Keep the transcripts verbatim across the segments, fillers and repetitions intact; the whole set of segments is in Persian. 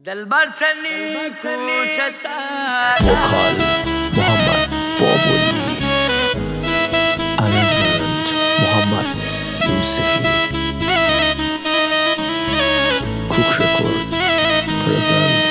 دلبر تنی کوچه سر وکال محمد بابولی، ارنجمنت محمد یوسفی، کوک رکورد پرزنت.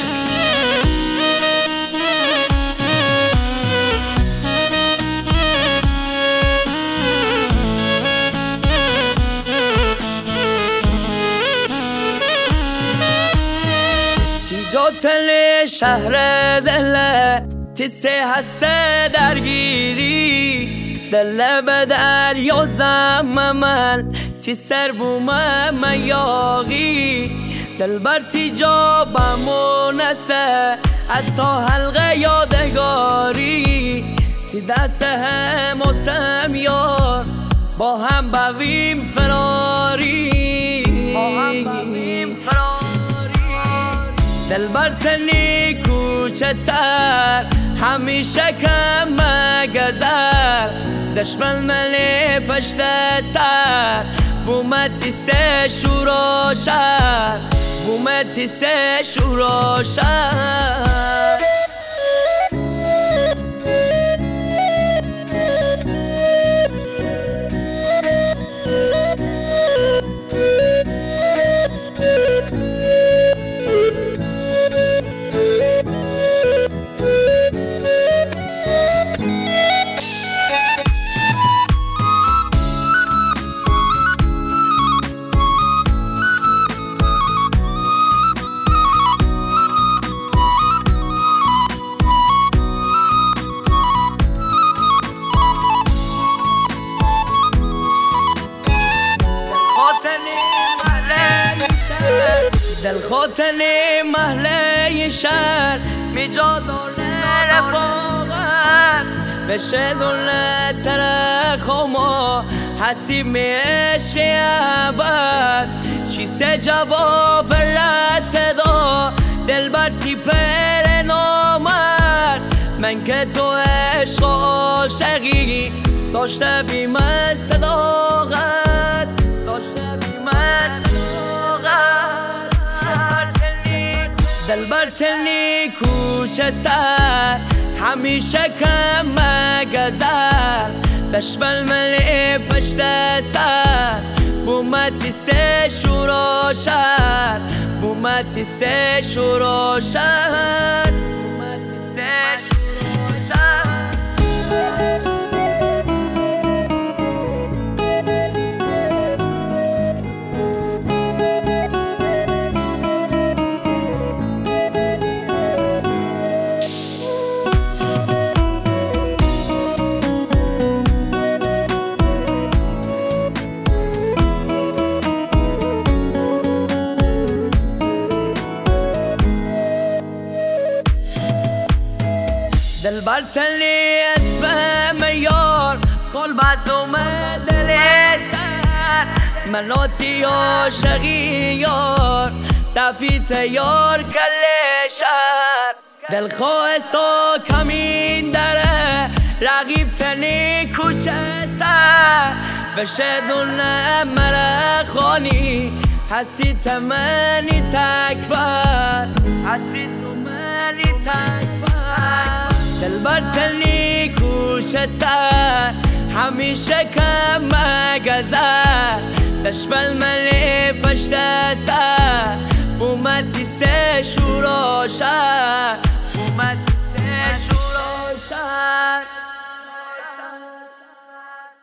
جاتل شهر دل تیسه هسته درگیری دل به دریا زممن تی سر بومم یاغی دل بر تی جا بمونسه حتی حلقه یادگاری تی دست هم و سمیار با هم بویم فراری با هم بویم فراری دلبر تنی کوچه سر همیشه کم مگذر دشمن ملی پشت سر بومتی سه شور و شر بومتی سه شور و شر دل خاطنی محله شهر میجا دوله رفاقت بشه دوله ترخوما حسیم عشق عبد چیسه جواب رد دا دل بر تی پر نامرد من که تو عشق و عاشقی داشته بیم صداقت داشته بیم صداقت دلبر تنی کوچه سر همیشه کم مگذر دشمن ملی پشت سر بومتی سه شور و شر بومتی سه شور و شر بومتی سه شور و شر دلبر تنی اسم یار کل بزوم دل سر مناتی عاشقی یار دفیت یار کل شهر دلخواه سا کمین داره رقیب تنی کوچه سر بشه دونه ملخانی حسی تمنی تکبر حسی تمنی تکبر دلبر تنی کوچه سر همیشه کم مگذر دشمن ملی پشت سر بومتی سه شور و شر بومتی سه شور و شر